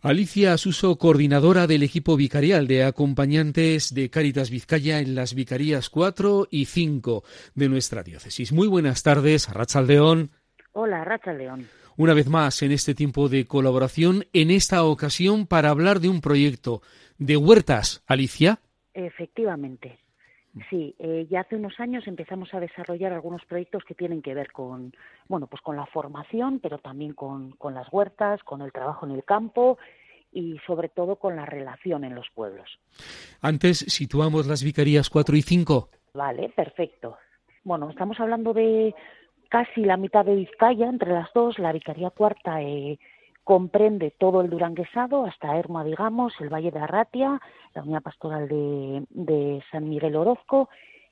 Alicia Suso, coordinadora del equipo vicarial de acompañantes de Cáritas Vizcaya en las vicarías 4 y 5 de nuestra diócesis. Muy buenas tardes, Arratsaldeon. Hola, Arratsaldeon. Una vez más en este tiempo de colaboración, en esta ocasión para hablar de un proyecto de huertas, Alicia. Efectivamente. Sí, ya hace unos años empezamos a desarrollar algunos proyectos que tienen que ver con, pues con la formación, pero también con las huertas, con el trabajo en el campo y sobre todo con la relación en los pueblos. Antes situamos las vicarías 4 y 5. Vale, perfecto. Bueno, estamos hablando de casi la mitad de Vizcaya, entre las dos. La vicaría cuarta comprende todo el duranguesado, hasta Ermua, digamos, el Valle de Arratia, la unidad pastoral de San Miguel Orozco,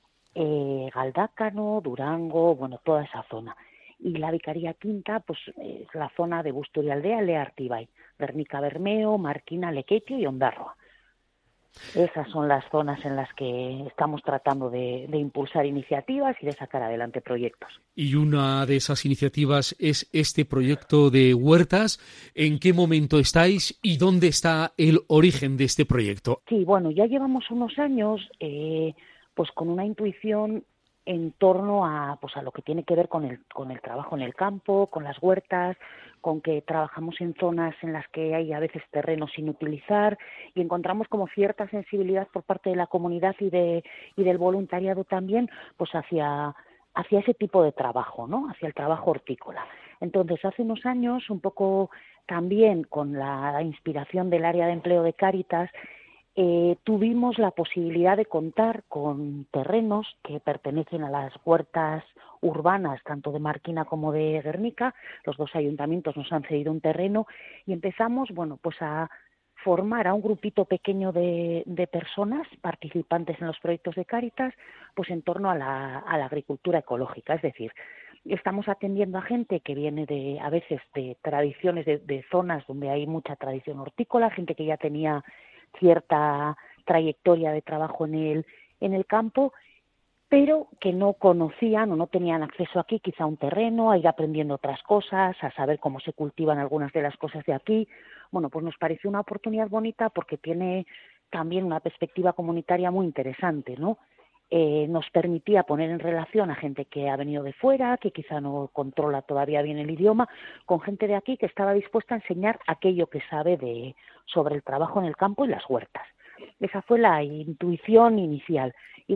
Galdácano, Durango, toda esa zona. Y la vicaría quinta, pues es la zona de Busturialdea, Lea Artibay, Guernica Bermeo, Marquina, Lequeitio y Ondarroa. Esas son las zonas en las que estamos tratando de impulsar iniciativas y de sacar adelante proyectos. Y una de esas iniciativas es este proyecto de huertas. ¿En qué momento estáis y dónde está el origen de este proyecto? Sí, ya llevamos unos años pues con una intuición en torno a lo que tiene que ver con el trabajo en el campo, con las huertas, con que trabajamos en zonas en las que hay a veces terrenos sin utilizar y encontramos como cierta sensibilidad por parte de la comunidad y del voluntariado también, pues hacia ese tipo de trabajo, ¿no? Hacia el trabajo hortícola. Entonces, hace unos años, un poco también con la inspiración del área de empleo de Cáritas, tuvimos la posibilidad de contar con terrenos que pertenecen a las huertas urbanas, tanto de Marquina como de Guernica. Los dos ayuntamientos nos han cedido un terreno y empezamos, pues a formar a un grupito pequeño de personas participantes en los proyectos de Cáritas, pues en torno a la agricultura ecológica. Es decir, estamos atendiendo a gente que viene a veces de tradiciones de zonas donde hay mucha tradición hortícola, gente que ya tenía cierta trayectoria de trabajo en el campo, pero que no conocían o no tenían acceso aquí quizá a un terreno, a ir aprendiendo otras cosas, a saber cómo se cultivan algunas de las cosas de aquí. Pues nos pareció una oportunidad bonita porque tiene también una perspectiva comunitaria muy interesante, ¿no? Nos permitía poner en relación a gente que ha venido de fuera, que quizá no controla todavía bien el idioma, con gente de aquí que estaba dispuesta a enseñar aquello que sabe sobre el trabajo en el campo y las huertas. Esa fue la intuición inicial. Y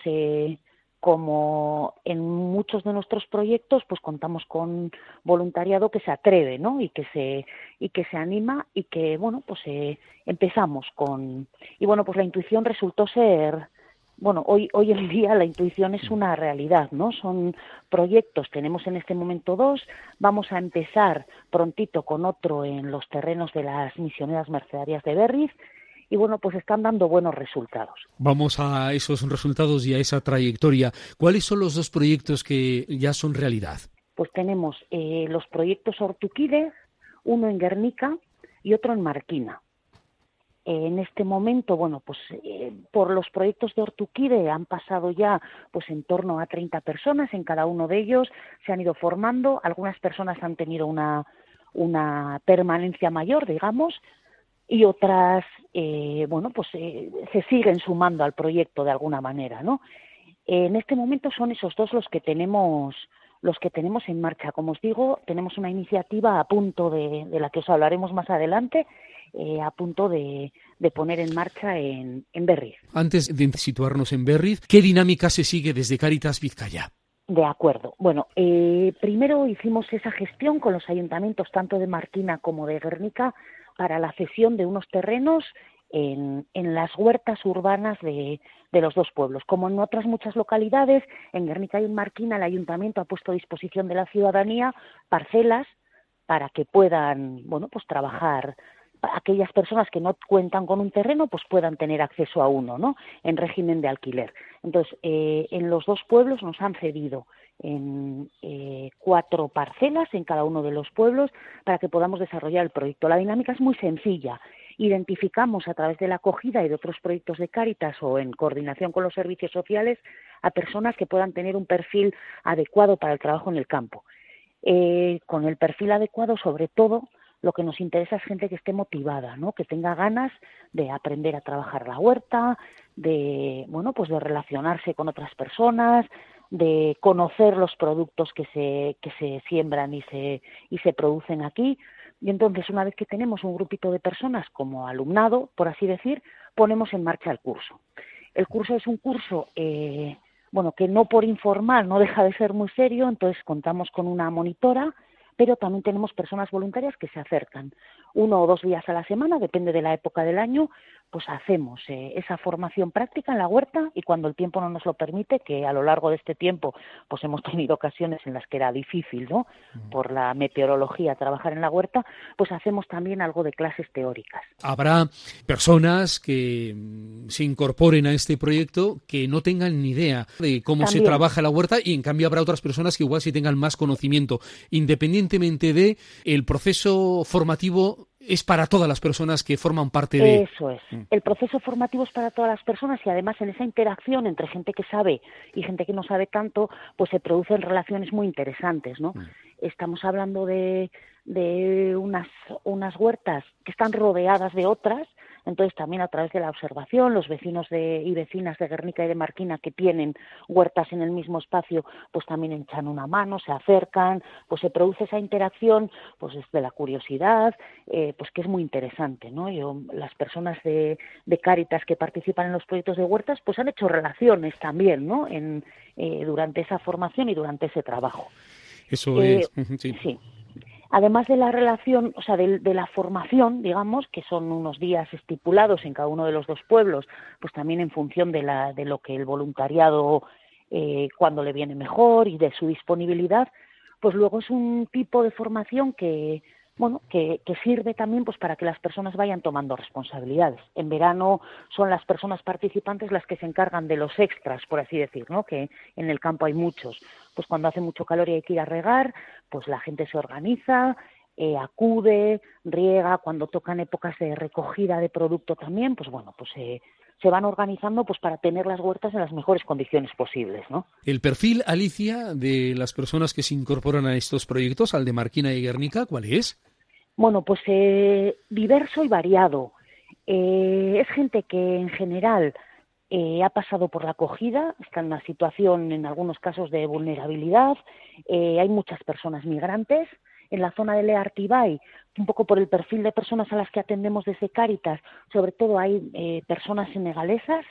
como en muchos de nuestros proyectos, pues contamos con voluntariado que se atreve, ¿no? Y que se anima y que, empezamos con... Y pues la intuición resultó ser... Hoy en día la intuición es una realidad, ¿no? Son proyectos, tenemos en este momento 2, vamos a empezar prontito con otro en los terrenos de las misioneras mercedarias de Berriz y pues están dando buenos resultados. Vamos a esos resultados y a esa trayectoria. ¿Cuáles son los 2 proyectos que ya son realidad? Pues tenemos los proyectos Ortuquide, uno en Guernica y otro en Marquina. En este momento, por los proyectos de Ortuquide han pasado ya en torno a 30 personas, en cada uno de ellos se han ido formando, algunas personas han tenido una permanencia mayor, digamos, y otras, se siguen sumando al proyecto de alguna manera, ¿no? En este momento son esos 2 los que tenemos en marcha. Como os digo, tenemos una iniciativa a punto de la que os hablaremos más adelante, a punto de poner en marcha en Berriz. Antes de situarnos en Berriz, ¿qué dinámica se sigue desde Cáritas Vizcaya? De acuerdo. Primero hicimos esa gestión con los ayuntamientos tanto de Marquina como de Guernica para la cesión de unos terrenos en las huertas urbanas de los 2 pueblos. Como en otras muchas localidades, en Guernica y en Marquina el ayuntamiento ha puesto a disposición de la ciudadanía parcelas para que puedan, trabajar. Aquellas personas que no cuentan con un terreno, pues puedan tener acceso a uno, ¿no? En régimen de alquiler. Entonces, en los 2 pueblos nos han cedido en 4 parcelas en cada uno de los pueblos para que podamos desarrollar el proyecto. La dinámica es muy sencilla. Identificamos a través de la acogida y de otros proyectos de Cáritas o en coordinación con los servicios sociales a personas que puedan tener un perfil adecuado para el trabajo en el campo. Con el perfil adecuado, sobre todo, lo que nos interesa es gente que esté motivada, ¿no? Que tenga ganas de aprender a trabajar la huerta, de, bueno, pues de relacionarse con otras personas, de conocer los productos que se siembran y se producen aquí. Y entonces, una vez que tenemos un grupito de personas como alumnado, por así decir, ponemos en marcha el curso. El curso es un curso, que no por informar no deja de ser muy serio, entonces contamos con una monitora, pero también tenemos personas voluntarias que se acercan 1 o 2 días a la semana, depende de la época del año, pues hacemos esa formación práctica en la huerta, y cuando el tiempo no nos lo permite, que a lo largo de este tiempo pues hemos tenido ocasiones en las que era difícil, ¿no?, por la meteorología trabajar en la huerta, pues hacemos también algo de clases teóricas. Habrá personas que se incorporen a este proyecto que no tengan ni idea de cómo se trabaja la huerta, y en cambio habrá otras personas que igual sí tengan más conocimiento. Independientemente de el proceso formativo, es para todas las personas que forman parte de... Eso es. El proceso formativo es para todas las personas, y además en esa interacción entre gente que sabe y gente que no sabe tanto, pues se producen relaciones muy interesantes, ¿no? Estamos hablando de unas huertas que están rodeadas de otras. Entonces, también a través de la observación, los vecinos y vecinas de Guernica y de Marquina que tienen huertas en el mismo espacio, pues también echan una mano, se acercan, pues se produce esa interacción, pues desde la curiosidad, pues que es muy interesante, ¿no? Las personas de Cáritas que participan en los proyectos de huertas, pues han hecho relaciones también, ¿no?, durante esa formación y durante ese trabajo. Eso es, sí. Sí. Además de la relación, o sea, de la formación, digamos, que son unos días estipulados en cada uno de los 2 pueblos, pues también en función de lo que el voluntariado, cuando le viene mejor y de su disponibilidad, pues luego es un tipo de formación que sirve también pues para que las personas vayan tomando responsabilidades. En verano son las personas participantes las que se encargan de los extras, por así decir, ¿no?, que en el campo hay muchos. Pues cuando hace mucho calor y hay que ir a regar, pues la gente se organiza, acude, riega. Cuando tocan épocas de recogida de producto también, pues bueno, pues se van organizando pues para tener las huertas en las mejores condiciones posibles, ¿no? El perfil, Alicia, de las personas que se incorporan a estos proyectos, al de Marquina y Guernica, ¿cuál es? Bueno, pues diverso y variado. Es gente que en general ha pasado por la acogida, está en una situación en algunos casos de vulnerabilidad. Hay muchas personas migrantes. En la zona de Leartibay, un poco por el perfil de personas a las que atendemos desde Cáritas, sobre todo hay personas senegalesas,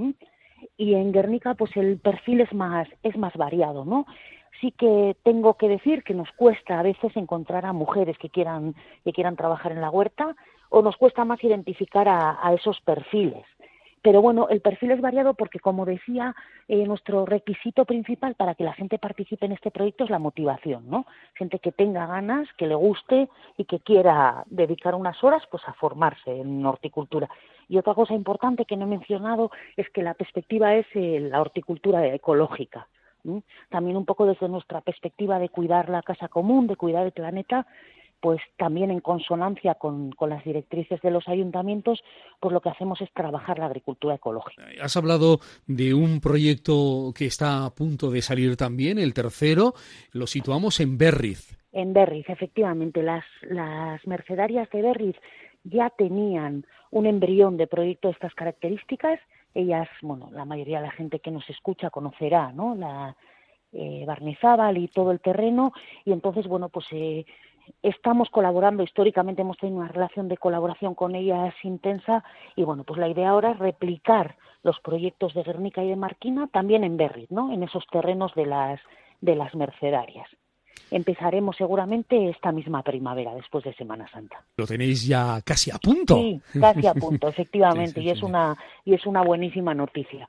y en Guernica pues el perfil es más variado, ¿no? Sí que tengo que decir que nos cuesta a veces encontrar a mujeres que quieran trabajar en la huerta, o nos cuesta más identificar a esos perfiles. Pero bueno, el perfil es variado porque, como decía, nuestro requisito principal para que la gente participe en este proyecto es la motivación, ¿no? Gente que tenga ganas, que le guste y que quiera dedicar unas horas pues a formarse en horticultura. Y otra cosa importante que no he mencionado es que la perspectiva es la horticultura ecológica. También un poco desde nuestra perspectiva de cuidar la casa común, de cuidar el planeta, pues también en consonancia con las directrices de los ayuntamientos, pues lo que hacemos es trabajar la agricultura ecológica. Has hablado de un proyecto que está a punto de salir también, el tercero, lo situamos en Berriz. En Berriz, efectivamente, las mercedarias de Berriz ya tenían un embrión de proyecto de estas características. Ellas, bueno, la mayoría de la gente que nos escucha conocerá, ¿no?, la Barnezábal y todo el terreno, y entonces, bueno, pues estamos colaborando. Históricamente hemos tenido una relación de colaboración con ellas intensa, y bueno, pues la idea ahora es replicar los proyectos de Guernica y de Marquina también en Berriz, ¿no?, en esos terrenos de las mercedarias. Empezaremos seguramente esta misma primavera, después de Semana Santa. Lo tenéis ya casi a punto. Sí, casi a punto, efectivamente, Sí, y es una buenísima noticia.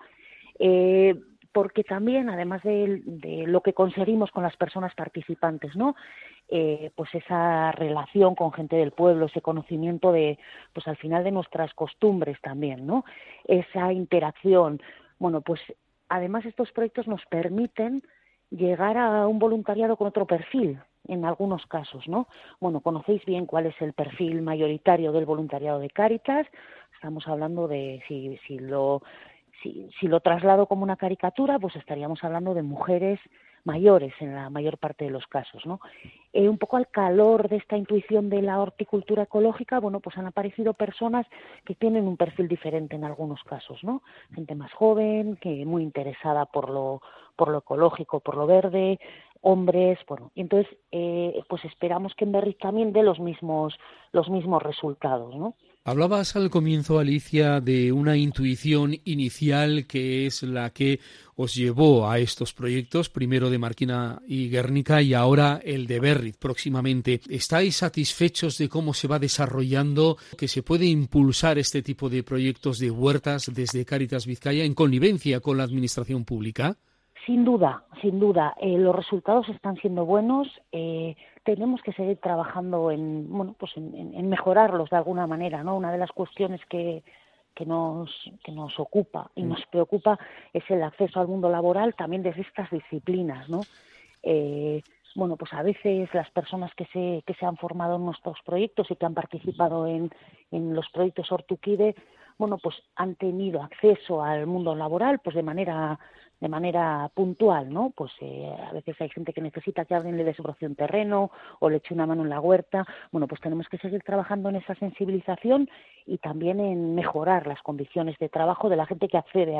Porque también, además de lo que conseguimos con las personas participantes, ¿no?, pues esa relación con gente del pueblo, ese conocimiento de, pues al final, de nuestras costumbres también, ¿no?, esa interacción. Bueno, pues además estos proyectos nos permiten llegar a un voluntariado con otro perfil, en algunos casos, ¿no? Bueno, conocéis bien cuál es el perfil mayoritario del voluntariado de Cáritas. Estamos hablando de, si lo traslado como una caricatura, pues estaríamos hablando de mujeres mayores en la mayor parte de los casos, ¿no? Un poco al calor de esta intuición de la horticultura ecológica, bueno, pues han aparecido personas que tienen un perfil diferente en algunos casos, ¿no? Gente más joven, que muy interesada por lo ecológico, por lo verde, hombres, bueno, y entonces pues esperamos que en Berriz también dé los mismos resultados, ¿no? Hablabas al comienzo, Alicia, de una intuición inicial que es la que os llevó a estos proyectos, primero de Marquina y Guernica y ahora el de Berriz próximamente. ¿Estáis satisfechos de cómo se va desarrollando, que se puede impulsar este tipo de proyectos de huertas desde Cáritas Vizcaya en connivencia con la administración pública? Sin duda. Los resultados están siendo buenos. Tenemos que seguir trabajando en mejorarlos de alguna manera, ¿no? Una de las cuestiones que nos ocupa y nos preocupa es el acceso al mundo laboral también desde estas disciplinas, ¿no? Pues a veces las personas que se han formado en nuestros proyectos y que han participado en los proyectos Hortukide, pues han tenido acceso al mundo laboral pues de manera puntual, ¿no? Pues a veces hay gente que necesita que alguien le desbroce un terreno o le eche una mano en la huerta. Pues tenemos que seguir trabajando en esa sensibilización y también en mejorar las condiciones de trabajo de la gente que accede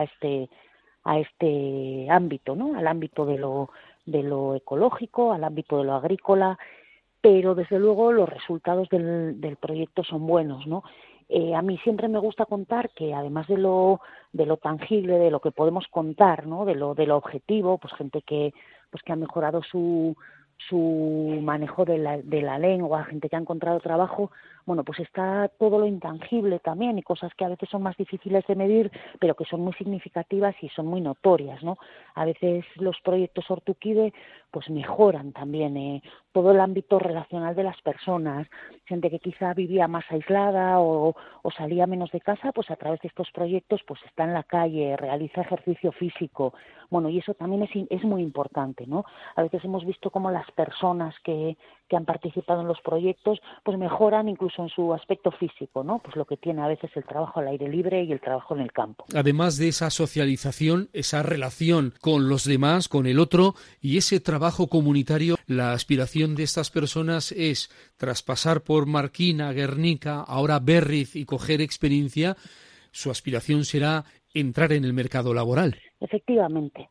a este ámbito, ¿no? Al ámbito de lo ecológico, al ámbito de lo agrícola, pero desde luego los resultados del proyecto son buenos, ¿no? A mí siempre me gusta contar que además de lo tangible, de lo que podemos contar, ¿no? De lo objetivo, pues gente que ha mejorado su manejo de la lengua, gente que ha encontrado trabajo, pues está todo lo intangible también y cosas que a veces son más difíciles de medir, pero que son muy significativas y son muy notorias, ¿no? A veces los proyectos Hortukide pues mejoran también todo el ámbito relacional de las personas, gente que quizá vivía más aislada o salía menos de casa, pues a través de estos proyectos pues está en la calle, realiza ejercicio físico, y eso también es muy importante, ¿no? A veces hemos visto cómo las personas que han participado en los proyectos pues mejoran incluso en su aspecto físico, ¿no? Pues lo que tiene a veces el trabajo al aire libre y el trabajo en el campo. Además de esa socialización, esa relación con los demás, con el otro y ese trabajo comunitario, la aspiración de estas personas es, tras pasar por Marquina, Guernica, ahora Berriz y coger experiencia, su aspiración será entrar en el mercado laboral. Efectivamente.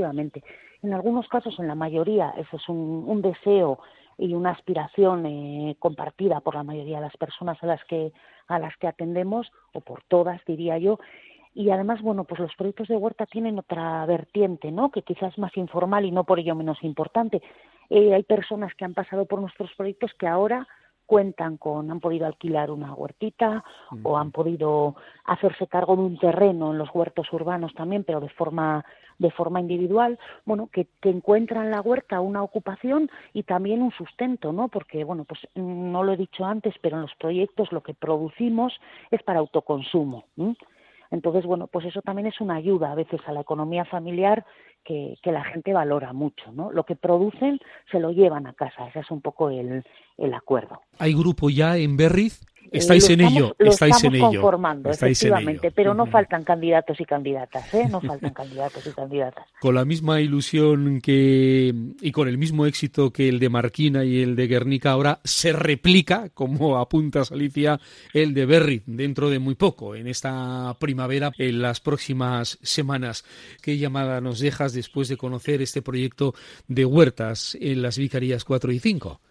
En algunos casos, en la mayoría, eso es un deseo y una aspiración compartida por la mayoría de las personas a las que atendemos, o por todas, diría yo. Y además, pues los proyectos de huerta tienen otra vertiente, ¿no? Que quizás es más informal y no por ello menos importante. Hay personas que han pasado por nuestros proyectos que ahora han podido alquilar una huertita o han podido hacerse cargo de un terreno en los huertos urbanos también, pero de forma individual, que encuentran en la huerta una ocupación y también un sustento, ¿no? Porque, pues no lo he dicho antes, pero en los proyectos lo que producimos es para autoconsumo, ¿eh? Entonces, pues eso también es una ayuda a veces a la economía familiar que la gente valora mucho, ¿no? Lo que producen se lo llevan a casa, ese es un poco el acuerdo. ¿Hay grupo ya en Berriz? Estáis en ello. Lo estamos conformando, efectivamente, pero no faltan candidatos y candidatas, no faltan candidatos y candidatas. Con la misma ilusión y con el mismo éxito que el de Marquina y el de Guernica, ahora se replica, como apuntas, Alicia, el de Berriz dentro de muy poco, en esta primavera, en las próximas semanas. ¿Qué llamada nos dejas después de conocer este proyecto de huertas en las Vicarías 4 y 5?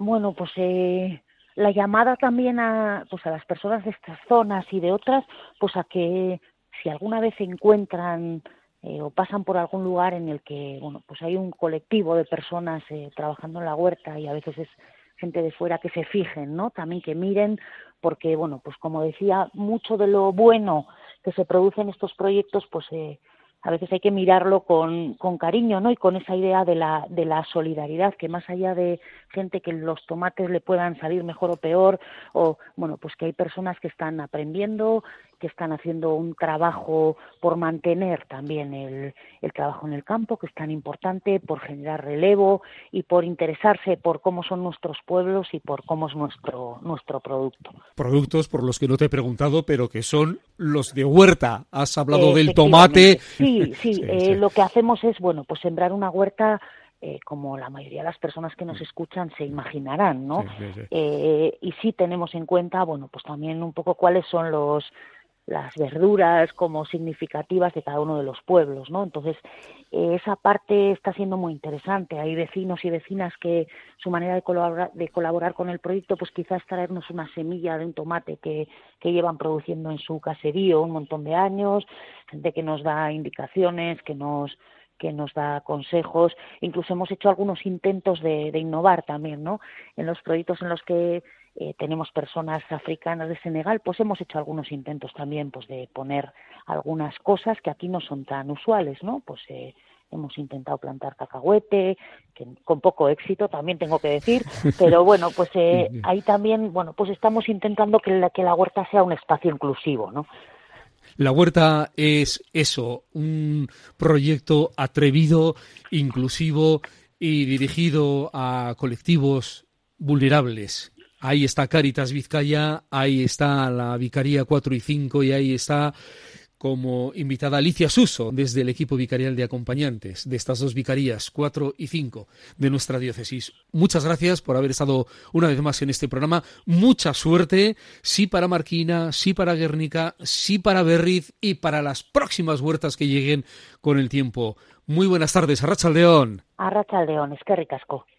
La llamada también a las personas de estas zonas y de otras, pues a que si alguna vez se encuentran o pasan por algún lugar en el que pues hay un colectivo de personas trabajando en la huerta y a veces es gente de fuera, que se fijen, ¿no? También que miren, porque pues como decía, mucho de lo bueno que se produce en estos proyectos pues a veces hay que mirarlo con cariño, ¿no? Y con esa idea de la solidaridad, que más allá de gente que los tomates le puedan salir mejor o peor, o pues que hay personas que están aprendiendo, que están haciendo un trabajo por mantener también el trabajo en el campo, que es tan importante, por generar relevo y por interesarse por cómo son nuestros pueblos y por cómo es nuestro producto. Productos por los que no te he preguntado, pero que son los de huerta. Has hablado del tomate. Sí. Lo que hacemos es, pues sembrar una huerta como la mayoría de las personas que nos escuchan se imaginarán, ¿no? Sí. Y sí tenemos en cuenta, bueno, pues también un poco cuáles son las verduras como significativas de cada uno de los pueblos, ¿no? Entonces, esa parte está siendo muy interesante. Hay vecinos y vecinas que su manera de colaborar con el proyecto, pues quizás traernos una semilla de un tomate que llevan produciendo en su caserío un montón de años, gente que nos da indicaciones, que nos da consejos. Incluso hemos hecho algunos intentos de innovar también, ¿no? En los proyectos en los que tenemos personas africanas de Senegal, pues hemos hecho algunos intentos también, pues de poner algunas cosas que aquí no son tan usuales, ¿no? Pues hemos intentado plantar cacahuete, que con poco éxito también tengo que decir, pero bueno, pues ahí también, bueno, pues estamos intentando que la huerta sea un espacio inclusivo, ¿no? La huerta es eso, un proyecto atrevido, inclusivo y dirigido a colectivos vulnerables. Ahí está Cáritas Vizcaya, ahí está la Vicaría 4 y 5 y ahí está como invitada Alicia Suso desde el equipo vicarial de acompañantes de estas dos vicarías 4 y 5 de nuestra diócesis. Muchas gracias por haber estado una vez más en este programa. Mucha suerte, sí para Marquina, sí para Guernica, sí para Berriz y para las próximas huertas que lleguen con el tiempo. Muy buenas tardes, Arratsaldeon. Arratsaldeon, eskerrik asko.